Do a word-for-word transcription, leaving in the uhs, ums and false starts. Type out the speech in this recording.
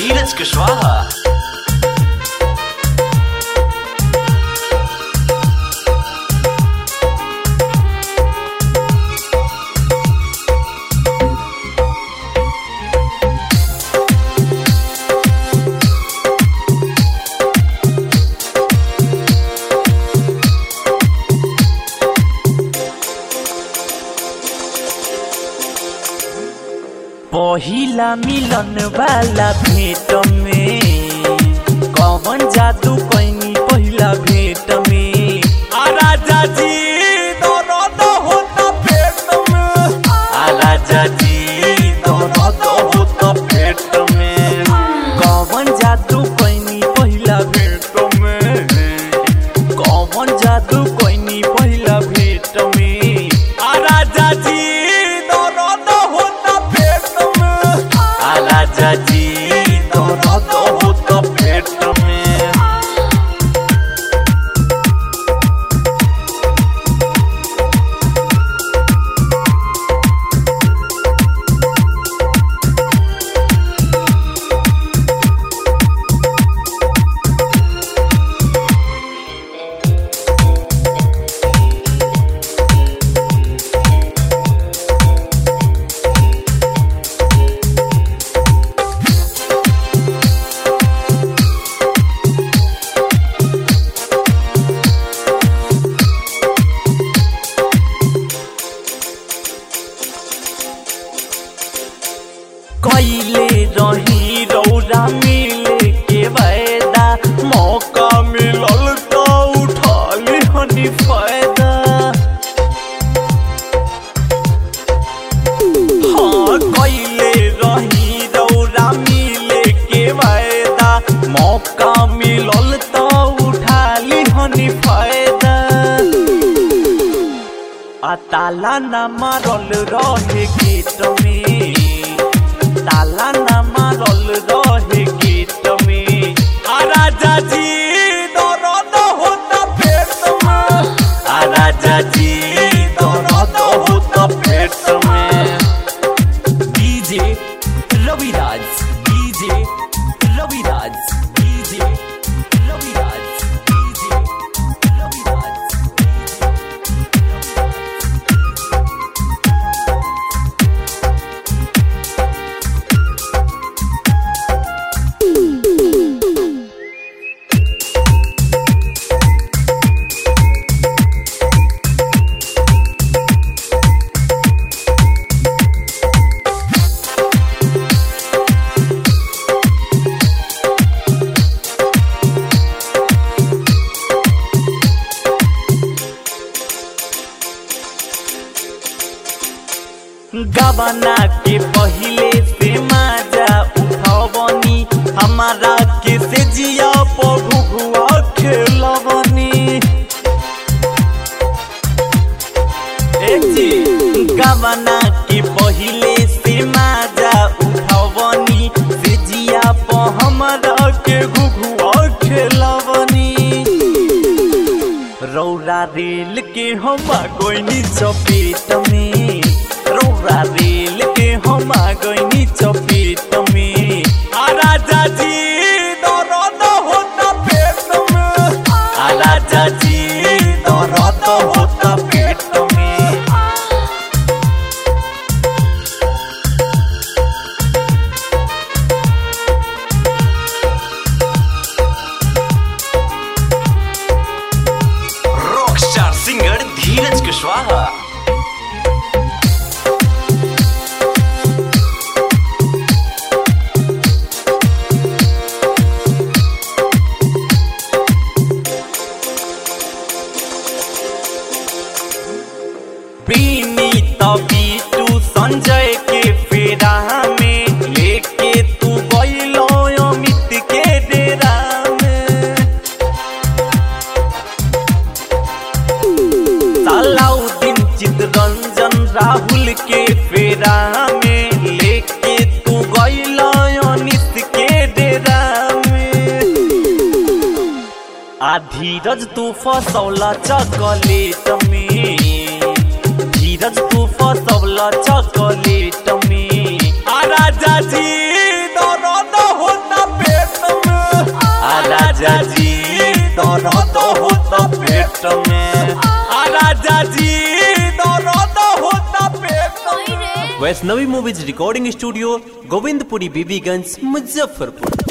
धीरज कुशवाहा। पहिला मिलन वाला भेट में कौन जादू कैनी पहिला भेट में आ राजा जी दर्द होता पेट में आ राजा जी दर्द होता पेट में कौन जादू कैनी पहिला भेट में कौन जादू कैनी पहिला भेट में आ राजा जी राजा जी दर्द होता पेट में। कैले रही रौरा मिले के वायदा मौका मिलल तो उठाली हनी फायदा। हाँ कैले रही रौरा मिले के वायदा मौका मिलल तो उठाली हनी फायदा। आ ताला न मारल रहे गेट में ताला न मारल रहे गेट में आ राजा जी दर्द होता पेट में आ राजा जी दर्द होता पेट में। DJ Raviraj DJ Raviraj DJ Raviraj DJ Raviraj. गबना के पहिले से माजा उठवनी हमारा के से जिया पघुआ खेलवनी। एक जी गबना के पहिले से माजा उठवनी से जिया प हमारा के घुघुआ खेलवनी। रौरा रेल के हम गोइनी चपेट में रौरा रेल के हम गइनी चपेट में आ राजा जी दर्द होता पेट में आ राजा जी दर्द होता पेट में। Rockstar singer Dheeraj Kushwaha. बीटू संजय के फेरा में लेके तू गइलो अमित के डेरा में। सालाउद्दीन चितरंजन राहुल के फेरा में लेके तू गइलो अनित के डेरा में। आ धीरज तू फसौला चॉकलेट में धीरज तू फसौला चॉकलेट में आ राजा जी दर्द होता Vaishnavi movies recording studio, Govindpuri, Bibiganj, Muzaffarpur.